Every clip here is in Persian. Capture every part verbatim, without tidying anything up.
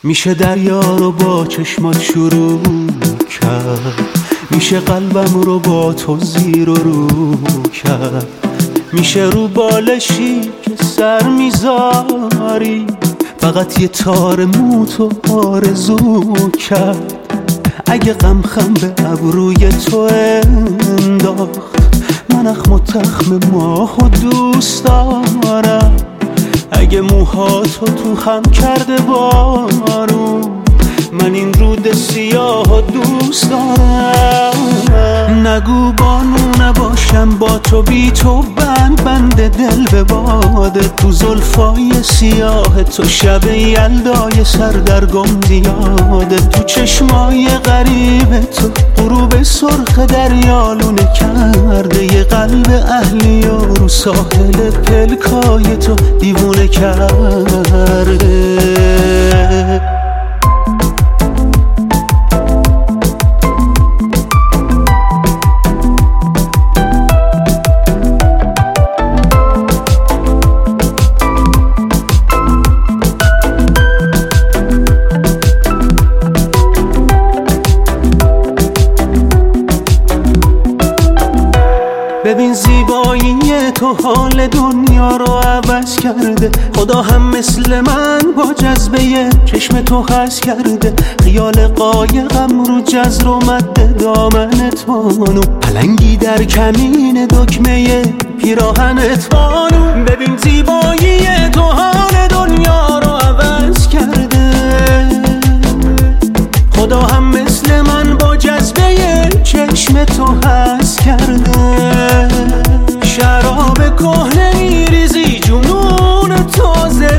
میشه دریا رو با چشمات شروع کرد، میشه قلبم رو با تو زیر و رو کرد، میشه رو بالشی که سر میذاری فقط یه تار موتو آرزو کرد. اگه غم خم به ابروی تو انداخت، من اخم و تخم ماهو دوست دارم. اگه موهاتو تو هم کرده بارون، من این رود سیاه دوست دارم. نگو بانو نباشم با تو، بی تو بند بند دل به باده. تو زلفای سیاه تو شب یلدای سردرگم زیاده. تو چشمای غریب تو غروب سرخ دریالونه کرده. یه قلب اهلی و رو ساحل پلکای تو دیوونه کرده. ببین زیبایی تو حال دنیا رو عوض کرده. خدا هم مثل من با جذبه چشم تو خس کرده. خیال قایقم رو جزر و مد دامنت بانو، پلنگی در کمین دکمه پیراهنت بانو. ببین زیبایی تو حال دنیا رو عوض کرده. خدا هم مثل من با جذبه چشم تو حس کرده. شراب کهنه میریزی جنون تازه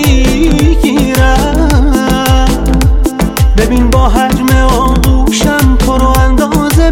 میگیرم. ببین با حجم آغوشم تو رو اندازه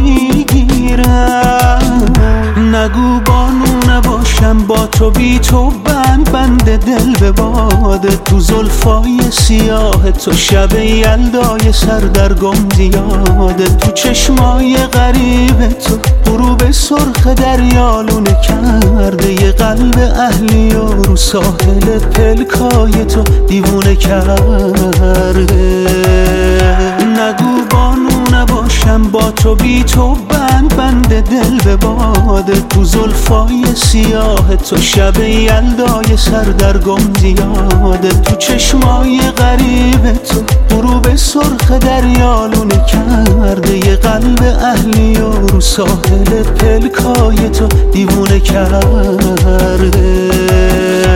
میگیرم. نگو بانو نباشم با تو، بی تو بند بند دل به باده. تو زلفای سیاه تو شب یلدای سردرگم زیاده. تو چشمای غریب تو غروب سرخ دریالونه کرده. یه قلب اهلی و رو ساحل پلکای تو دیوونه کرده. نگو بانو نباشم با تو، بی تو بند بند دل به باده. تو زلفای سیاه تو شب یلدای سردرگم زیاده. تو چشمای غریب تو غروب سرخ دریالونه کرده. یه قلب اهلی و رو ساحل پلکای تو دیوونه کرده.